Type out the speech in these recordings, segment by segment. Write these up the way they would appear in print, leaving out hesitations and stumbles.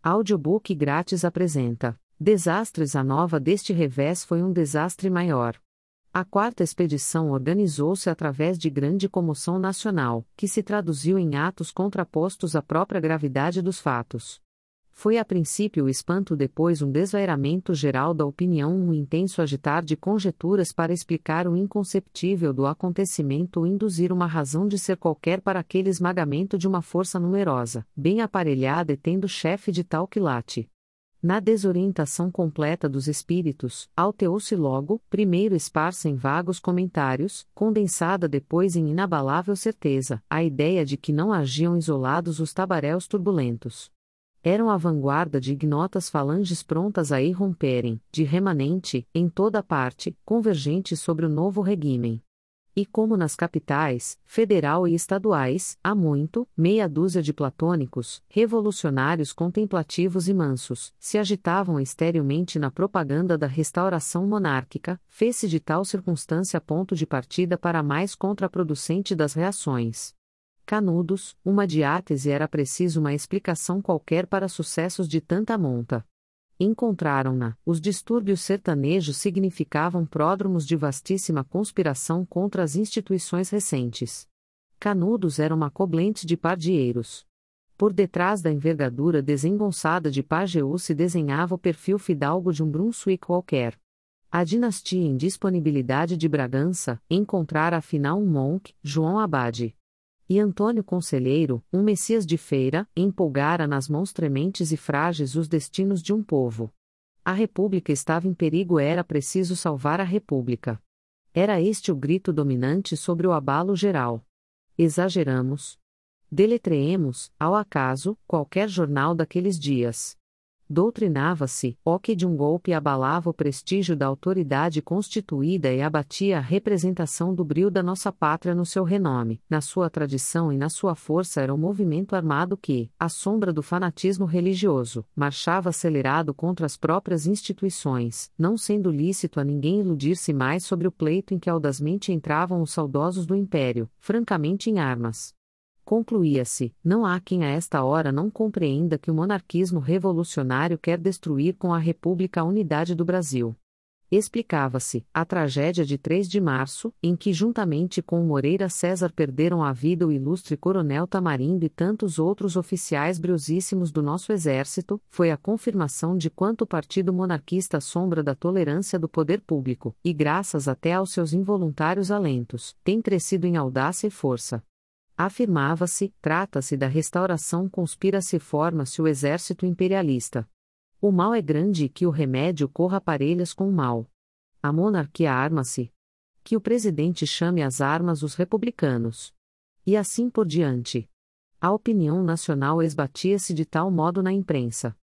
Audiobook grátis apresenta: Desastres. A nova deste revés foi um desastre maior. A quarta expedição organizou-se através de grande comoção nacional, que se traduziu em atos contrapostos à própria gravidade dos fatos. Foi a princípio o espanto, depois um desvairamento geral da opinião, um intenso agitar de conjecturas para explicar o inconceptível do acontecimento ou induzir uma razão de ser qualquer para aquele esmagamento de uma força numerosa, bem aparelhada e tendo chefe de tal quilate. Na desorientação completa dos espíritos, alterou-se logo, primeiro esparsa em vagos comentários, condensada depois em inabalável certeza, a ideia de que não agiam isolados os tabaréus turbulentos. Eram a vanguarda de ignotas falanges prontas a irromperem, de remanente, em toda parte, convergentes sobre o novo regime. E como nas capitais, federal e estaduais, há muito, meia dúzia de platônicos, revolucionários contemplativos e mansos, se agitavam esterilmente na propaganda da restauração monárquica, fez-se de tal circunstância ponto de partida para a mais contraproducente das reações. Canudos, uma diátese era preciso uma explicação qualquer para sucessos de tanta monta. Encontraram-na, os distúrbios sertanejos significavam pródromos de vastíssima conspiração contra as instituições recentes. Canudos era uma coblente de pardieiros. Por detrás da envergadura desengonçada de Pajeú se desenhava o perfil fidalgo de um Brunswick qualquer. A dinastia em disponibilidade de Bragança encontrara afinal um monk, João Abade. E Antônio Conselheiro, um Messias de feira, empolgara nas mãos trementes e frágeis os destinos de um povo. A República estava em perigo, era preciso salvar a República. Era este o grito dominante sobre o abalo geral. Exageramos. Deletreemos, ao acaso, qualquer jornal daqueles dias. Doutrinava-se, ó que de um golpe abalava o prestígio da autoridade constituída e abatia a representação do brio da nossa pátria no seu renome, na sua tradição e na sua força. Era o movimento armado que, à sombra do fanatismo religioso, marchava acelerado contra as próprias instituições, não sendo lícito a ninguém iludir-se mais sobre o pleito em que audazmente entravam os saudosos do império, francamente em armas. Concluía-se: não há quem a esta hora não compreenda que o monarquismo revolucionário quer destruir com a República a unidade do Brasil. Explicava-se: a tragédia de 3 de março, em que juntamente com o Moreira César perderam a vida o ilustre coronel Tamarindo e tantos outros oficiais briosíssimos do nosso exército, foi a confirmação de quanto o partido monarquista assombra da tolerância do poder público, e graças até aos seus involuntários alentos, tem crescido em audácia e força. Afirmava-se: trata-se da restauração, conspira-se e forma-se o exército imperialista. O mal é grande e que o remédio corra parelhas com o mal. A monarquia arma-se. Que o presidente chame às armas os republicanos. E assim por diante. A opinião nacional esbatia-se de tal modo na imprensa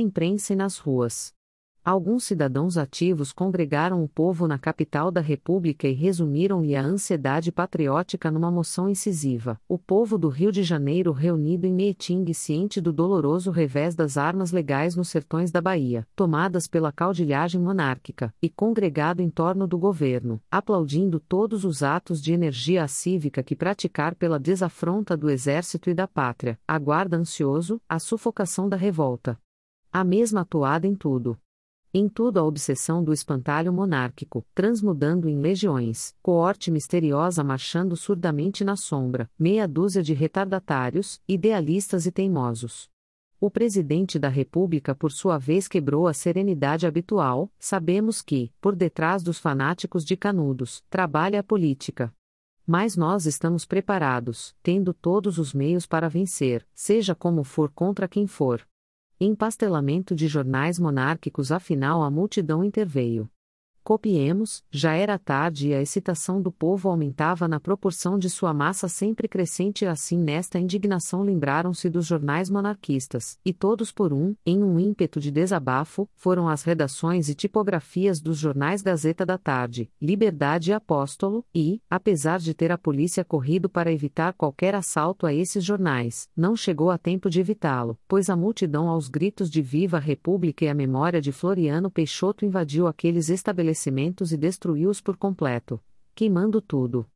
e nas ruas. Alguns cidadãos ativos congregaram o povo na capital da República e resumiram-lhe a ansiedade patriótica numa moção incisiva. O povo do Rio de Janeiro reunido em Meeting, ciente do doloroso revés das armas legais nos sertões da Bahia, tomadas pela caudilhagem monárquica, e congregado em torno do governo, aplaudindo todos os atos de energia cívica que praticar pela desafronta do exército e da pátria, aguarda ansioso a sufocação da revolta. A mesma atuada em tudo. Em tudo a obsessão do espantalho monárquico, transmudando em legiões, coorte misteriosa marchando surdamente na sombra, meia dúzia de retardatários, idealistas e teimosos. O presidente da República por sua vez quebrou a serenidade habitual. Sabemos que, por detrás dos fanáticos de Canudos, trabalha a política. Mas nós estamos preparados, tendo todos os meios para vencer, seja como for contra quem for. Empastelamento de jornais monárquicos. Afinal a multidão interveio. Copiemos: já era tarde e a excitação do povo aumentava na proporção de sua massa sempre crescente. Assim nesta indignação lembraram-se dos jornais monarquistas, e todos em um ímpeto de desabafo, foram às redações e tipografias dos jornais Gazeta da Tarde, Liberdade e Apóstolo, e, apesar de ter a polícia corrido para evitar qualquer assalto a esses jornais, não chegou a tempo de evitá-lo, pois a multidão aos gritos de Viva a República e a memória de Floriano Peixoto invadiu aqueles estabelecimentos e destruiu-os por completo, queimando tudo.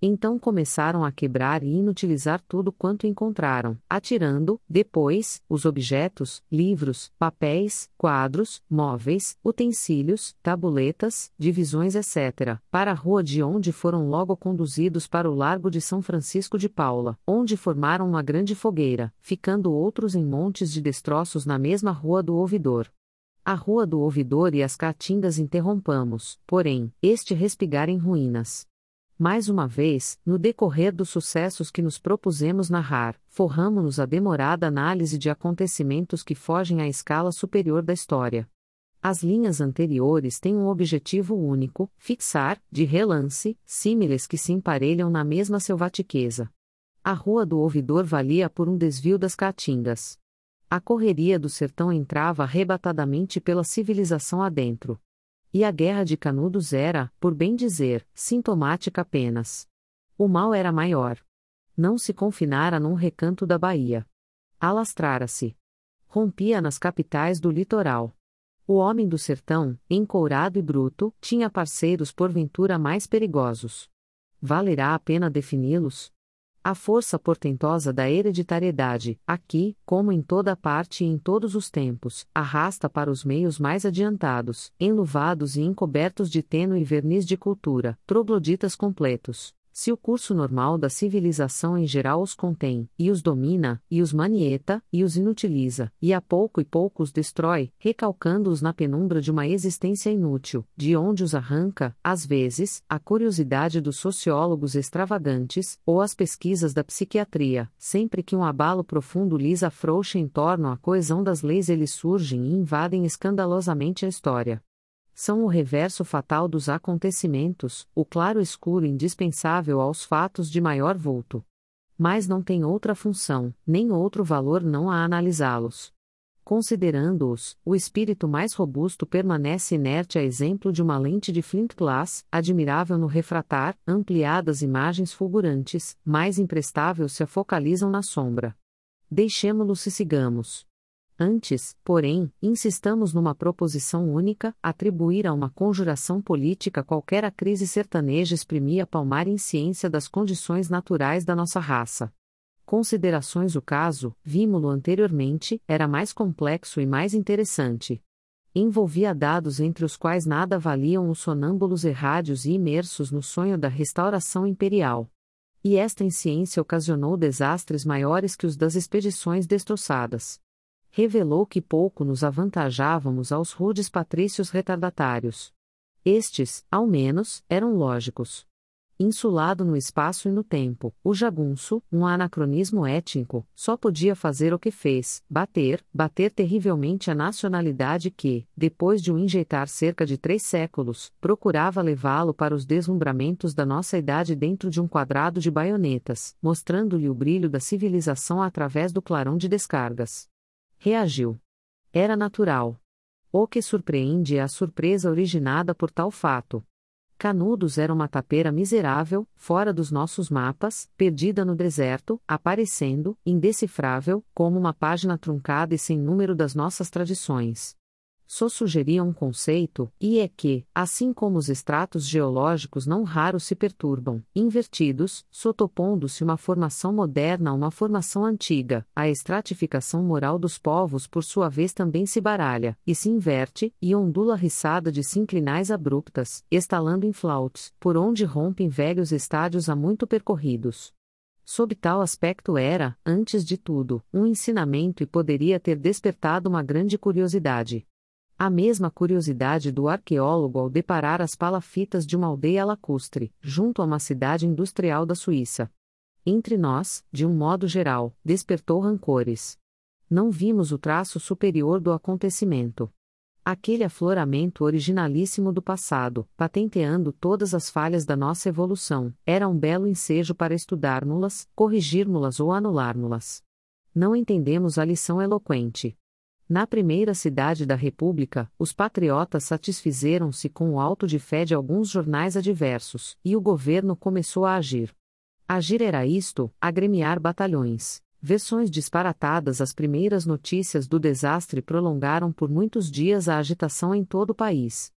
Então começaram a quebrar e inutilizar tudo quanto encontraram, atirando, depois, os objetos, livros, papéis, quadros, móveis, utensílios, tabuletas, divisões etc., para a rua de onde foram logo conduzidos para o Largo de São Francisco de Paula, onde formaram uma grande fogueira, ficando outros em montes de destroços na mesma Rua do Ouvidor. A Rua do Ouvidor e as Caatingas interrompamos, porém, este respigar em ruínas. Mais uma vez, no decorrer dos sucessos que nos propusemos narrar, forramo-nos a demorada análise de acontecimentos que fogem à escala superior da história. As linhas anteriores têm um objetivo único: fixar, de relance, símiles que se emparelham na mesma selvatiqueza. A Rua do Ouvidor valia por um desvio das Caatingas. A correria do sertão entrava arrebatadamente pela civilização adentro. E a Guerra de Canudos era, por bem dizer, sintomática apenas. O mal era maior. Não se confinara num recanto da Bahia. Alastrara-se. Rompia nas capitais do litoral. O homem do sertão, encourado e bruto, tinha parceiros porventura mais perigosos. Valerá a pena defini-los? A força portentosa da hereditariedade, aqui, como em toda parte e em todos os tempos, arrasta para os meios mais adiantados, enluvados e encobertos de tênue verniz de cultura, trogloditas completos. Se o curso normal da civilização em geral os contém, e os domina, e os manieta, e os inutiliza, e a pouco e pouco os destrói, recalcando-os na penumbra de uma existência inútil, de onde os arranca, às vezes, a curiosidade dos sociólogos extravagantes, ou as pesquisas da psiquiatria, sempre que um abalo profundo lhes afrouxa em torno à coesão das leis eles surgem e invadem escandalosamente a história. São o reverso fatal dos acontecimentos, o claro-escuro indispensável aos fatos de maior vulto. Mas não tem outra função, nem outro valor não a analisá-los. Considerando-os, o espírito mais robusto permanece inerte a exemplo de uma lente de flint glass, admirável no refratar, ampliadas imagens fulgurantes, mais imprestável se a focalizam na sombra. Deixemo-los e sigamos. Antes, porém, insistamos numa proposição única: atribuir a uma conjuração política qualquer a crise sertaneja exprimia palmar em ciência das condições naturais da nossa raça. Considerações: o caso, vimo-lo anteriormente, era mais complexo e mais interessante. Envolvia dados entre os quais nada valiam os sonâmbulos errádios e imersos no sonho da restauração imperial. E esta insciência ocasionou desastres maiores que os das expedições destroçadas. Revelou que pouco nos avantajávamos aos rudes patrícios retardatários. Estes, ao menos, eram lógicos. Insulado no espaço e no tempo, o jagunço, um anacronismo étnico, só podia fazer o que fez: bater terrivelmente a nacionalidade que, depois de o enjeitar cerca de 3 séculos, procurava levá-lo para os deslumbramentos da nossa idade dentro de um quadrado de baionetas, mostrando-lhe o brilho da civilização através do clarão de descargas. Reagiu. Era natural. O que surpreende é a surpresa originada por tal fato. Canudos era uma tapeira miserável, fora dos nossos mapas, perdida no deserto, aparecendo, indecifrável, como uma página truncada e sem número das nossas tradições. Só sugeria um conceito, e é que, assim como os estratos geológicos não raros se perturbam, invertidos, sotopondo-se uma formação moderna a uma formação antiga, a estratificação moral dos povos por sua vez também se baralha, e se inverte, e ondula riçada de sinclinais abruptas, estalando em flautes, por onde rompem velhos estádios há muito percorridos. Sob tal aspecto era, antes de tudo, um ensinamento e poderia ter despertado uma grande curiosidade. A mesma curiosidade do arqueólogo ao deparar as palafitas de uma aldeia lacustre, junto a uma cidade industrial da Suíça. Entre nós, de um modo geral, despertou rancores. Não vimos o traço superior do acontecimento. Aquele afloramento originalíssimo do passado, patenteando todas as falhas da nossa evolução, era um belo ensejo para estudarmos-las, corrigirmos-las ou anularmos-las. Não entendemos a lição eloquente. Na primeira cidade da República, os patriotas satisfizeram-se com o auto de fé de alguns jornais adversos, e o governo começou a agir. Agir era isto: agremiar batalhões. Versões disparatadas. As primeiras notícias do desastre prolongaram por muitos dias a agitação em todo o país.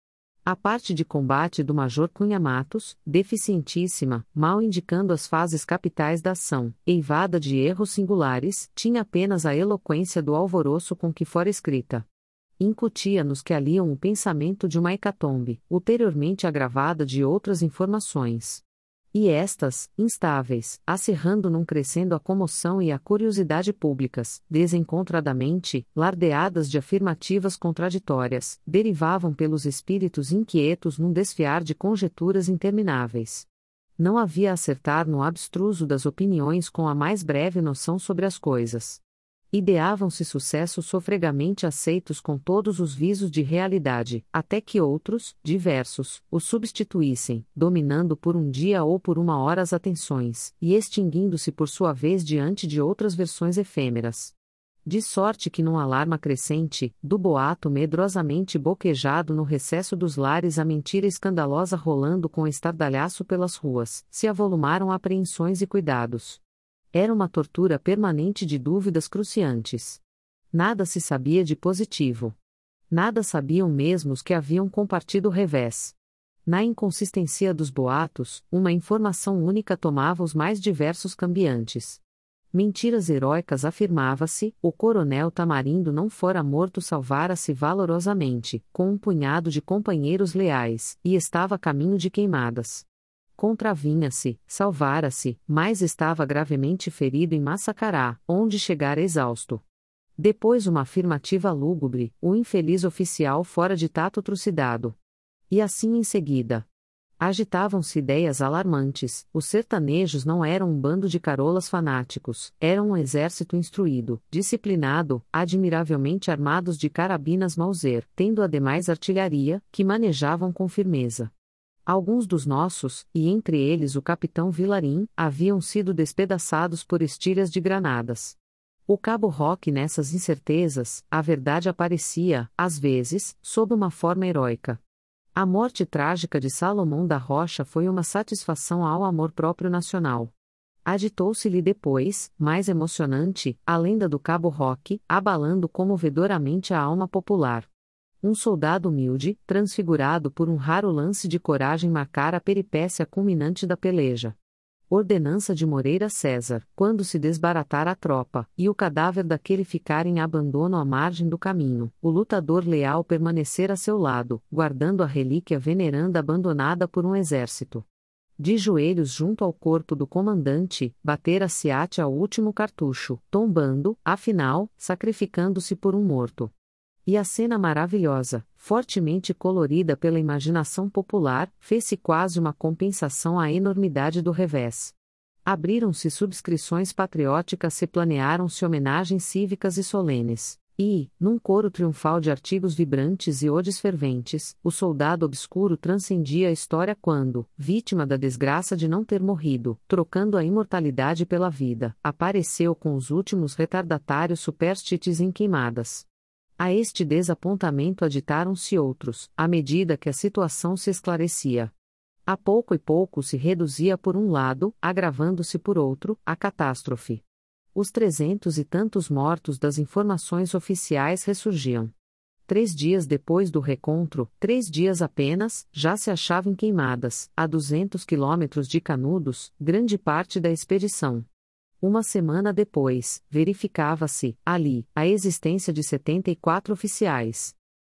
A parte de combate do Major Cunha Matos, deficientíssima, mal indicando as fases capitais da ação, eivada de erros singulares, tinha apenas a eloquência do alvoroço com que fora escrita. Incutia-nos que aliam o pensamento de uma hecatombe, ulteriormente agravada de outras informações. E estas, instáveis, acirrando num crescendo a comoção e a curiosidade públicas, desencontradamente, lardeadas de afirmativas contraditórias, derivavam pelos espíritos inquietos num desfiar de conjeturas intermináveis. Não havia acertar no abstruso das opiniões com a mais breve noção sobre as coisas. Ideavam-se sucessos sofregamente aceitos com todos os visos de realidade, até que outros, diversos, os substituíssem, dominando por um dia ou por uma hora as atenções, e extinguindo-se por sua vez diante de outras versões efêmeras. De sorte que num alarma crescente, do boato medrosamente boquejado no recesso dos lares a mentira escandalosa rolando com estardalhaço pelas ruas, se avolumaram apreensões e cuidados. Era uma tortura permanente de dúvidas cruciantes. Nada se sabia de positivo. Nada sabiam mesmo os que haviam compartido o revés. Na inconsistência dos boatos, uma informação única tomava os mais diversos cambiantes. Mentiras heróicas afirmava-se, o coronel Tamarindo não fora morto, salvara-se valorosamente, com um punhado de companheiros leais, e estava a caminho de Queimadas. Contravinha-se, salvara-se, mas estava gravemente ferido em Massacará, onde chegara exausto. Depois uma afirmativa lúgubre, o infeliz oficial fora de tato trucidado. E assim em seguida. Agitavam-se ideias alarmantes, os sertanejos não eram um bando de carolas fanáticos, eram um exército instruído, disciplinado, admiravelmente armados de carabinas Mauser, tendo ademais artilharia, que manejavam com firmeza. Alguns dos nossos, e entre eles o capitão Vilarim, haviam sido despedaçados por estilhas de granadas. O cabo Roque nessas incertezas, a verdade aparecia, às vezes, sob uma forma heróica. A morte trágica de Salomão da Rocha foi uma satisfação ao amor próprio nacional. Aditou-se-lhe depois, mais emocionante, a lenda do cabo Roque, abalando comovedoramente a alma popular. Um soldado humilde, transfigurado por um raro lance de coragem, marcara a peripécia culminante da peleja. Ordenança de Moreira César, quando se desbaratara a tropa, e o cadáver daquele ficar em abandono à margem do caminho, o lutador leal permanecer a seu lado, guardando a relíquia veneranda abandonada por um exército. De joelhos junto ao corpo do comandante, batera-se ate ao último cartucho, tombando, afinal, sacrificando-se por um morto. E a cena maravilhosa, fortemente colorida pela imaginação popular, fez-se quase uma compensação à enormidade do revés. Abriram-se subscrições patrióticas, se planearam-se homenagens cívicas e solenes. E, num coro triunfal de artigos vibrantes e odes ferventes, o soldado obscuro transcendia a história quando, vítima da desgraça de não ter morrido, trocando a imortalidade pela vida, apareceu com os últimos retardatários superstites em Queimadas. A este desapontamento aditaram-se outros, à medida que a situação se esclarecia. A pouco e pouco se reduzia por um lado, agravando-se por outro, a catástrofe. Os 300 e tantos mortos das informações oficiais ressurgiam. 3 dias depois do recontro, 3 dias apenas, já se achava em Queimadas, a 200 quilômetros de Canudos, grande parte da expedição. Uma semana depois, verificava-se, ali, a existência de 74 oficiais.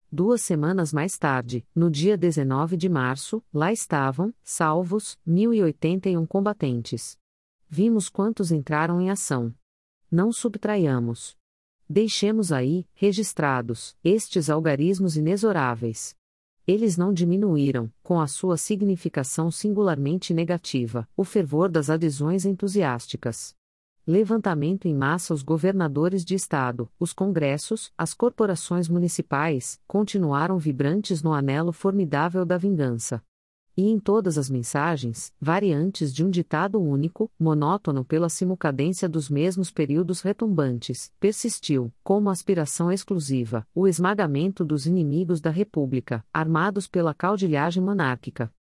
2 semanas mais tarde, no dia 19 de março, lá estavam, salvos, 1.081 combatentes. Vimos quantos entraram em ação. Não subtraiamos. Deixemos aí, registrados, estes algarismos inexoráveis. Eles não diminuíram, com a sua significação singularmente negativa, o fervor das adesões entusiásticas. Levantamento em massa. Os governadores de estado, os congressos, as corporações municipais, continuaram vibrantes no anelo formidável da vingança. E em todas as mensagens, variantes de um ditado único, monótono pela simulcadência dos mesmos períodos retumbantes, persistiu, como aspiração exclusiva, o esmagamento dos inimigos da República, armados pela caudilhagem monárquica.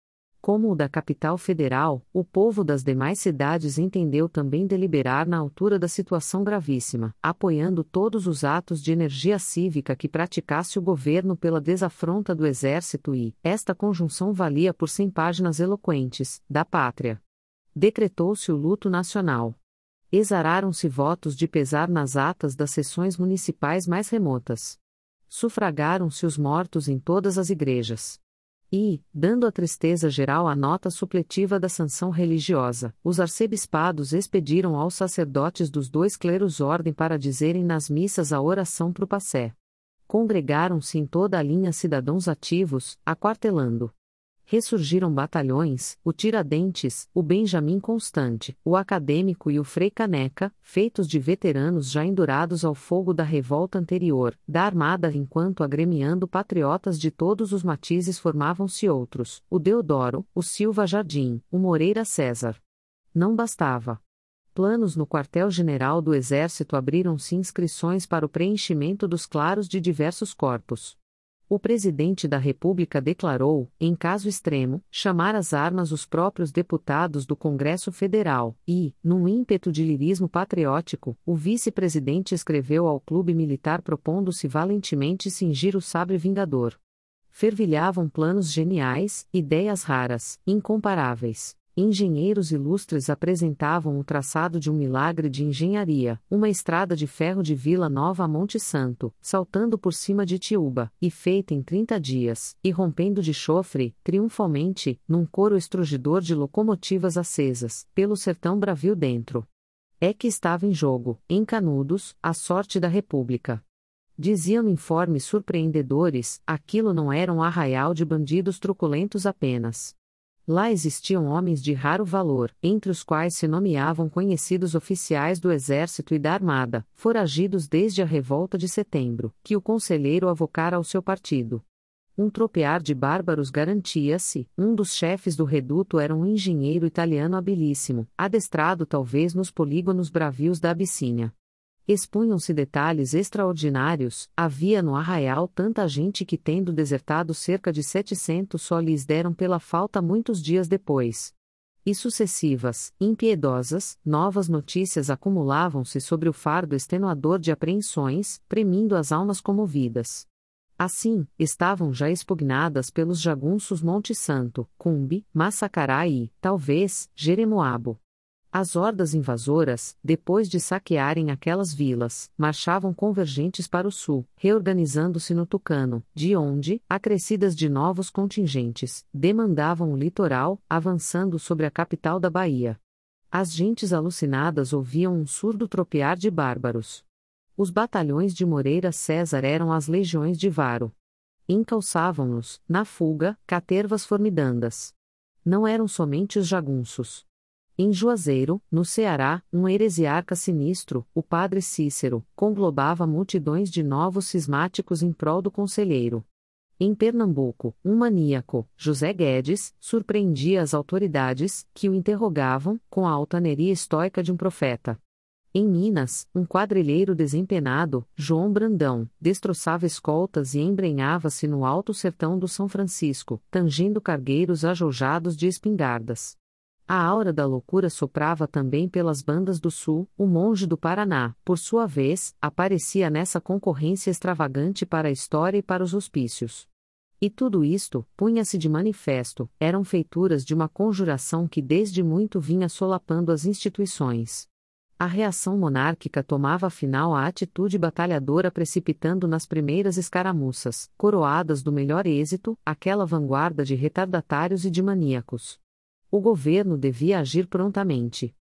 Como o da capital federal, o povo das demais cidades entendeu também deliberar na altura da situação gravíssima, apoiando todos os atos de energia cívica que praticasse o governo pela desafronta do exército e, esta conjunção valia por 100 páginas eloquentes, da pátria. Decretou-se o luto nacional. Exararam-se votos de pesar nas atas das sessões municipais mais remotas. Sufragaram-se os mortos em todas as igrejas. E, dando à tristeza geral a nota supletiva da sanção religiosa, os arcebispados expediram aos sacerdotes dos dois clérigos ordem para dizerem nas missas a oração pro passé. Congregaram-se em toda a linha cidadãos ativos, aquartelando. Ressurgiram batalhões, o Tiradentes, o Benjamim Constante, o Acadêmico e o Frei Caneca, feitos de veteranos já endurados ao fogo da revolta anterior, da armada enquanto agremiando patriotas de todos os matizes formavam-se outros, o Deodoro, o Silva Jardim, o Moreira César. Não bastava. Planos no quartel-general do Exército abriram-se inscrições para o preenchimento dos claros de diversos corpos. O presidente da República declarou, em caso extremo, chamar às armas os próprios deputados do Congresso Federal, e, num ímpeto de lirismo patriótico, o vice-presidente escreveu ao clube militar propondo-se valentemente cingir o sabre vingador. Fervilhavam planos geniais, ideias raras, incomparáveis. Engenheiros ilustres apresentavam o traçado de um milagre de engenharia, uma estrada de ferro de Vila Nova a Monte Santo, saltando por cima de Tiúba, e feita em 30 dias, e rompendo de chofre, triunfalmente, num coro estrugidor de locomotivas acesas, pelo sertão bravio dentro. É que estava em jogo, em Canudos, a sorte da República. Diziam informes surpreendedores, aquilo não era um arraial de bandidos truculentos apenas. Lá existiam homens de raro valor, entre os quais se nomeavam conhecidos oficiais do Exército e da Armada, foragidos desde a Revolta de Setembro, que o conselheiro avocara ao seu partido. Um tropear de bárbaros garantia-se, um dos chefes do reduto era um engenheiro italiano habilíssimo, adestrado talvez nos polígonos bravios da Abissínia. Expunham-se detalhes extraordinários, havia no arraial tanta gente que tendo desertado cerca de 700 só lhes deram pela falta muitos dias depois. E sucessivas, impiedosas, novas notícias acumulavam-se sobre o fardo extenuador de apreensões, premindo as almas comovidas. Assim, estavam já expugnadas pelos jagunços Monte Santo, Cumbe, Massacará e, talvez, Jeremoabo. As hordas invasoras, depois de saquearem aquelas vilas, marchavam convergentes para o sul, reorganizando-se no Tucano, de onde, acrescidas de novos contingentes, demandavam o litoral, avançando sobre a capital da Bahia. As gentes alucinadas ouviam um surdo tropear de bárbaros. Os batalhões de Moreira César eram as legiões de Varo. Encalçavam-nos, na fuga, catervas formidandas. Não eram somente os jagunços. Em Juazeiro, no Ceará, um heresiarca sinistro, o padre Cícero, conglobava multidões de novos cismáticos em prol do conselheiro. Em Pernambuco, um maníaco, José Guedes, surpreendia as autoridades, que o interrogavam, com a altaneria estoica de um profeta. Em Minas, um quadrilheiro desempenado, João Brandão, destroçava escoltas e embrenhava-se no alto sertão do São Francisco, tangendo cargueiros ajoujados de espingardas. A aura da loucura soprava também pelas bandas do sul, o monge do Paraná, por sua vez, aparecia nessa concorrência extravagante para a história e para os hospícios. E tudo isto, punha-se de manifesto, eram feituras de uma conjuração que desde muito vinha solapando as instituições. A reação monárquica tomava afinal a atitude batalhadora precipitando nas primeiras escaramuças, coroadas do melhor êxito, aquela vanguarda de retardatários e de maníacos. O governo devia agir prontamente.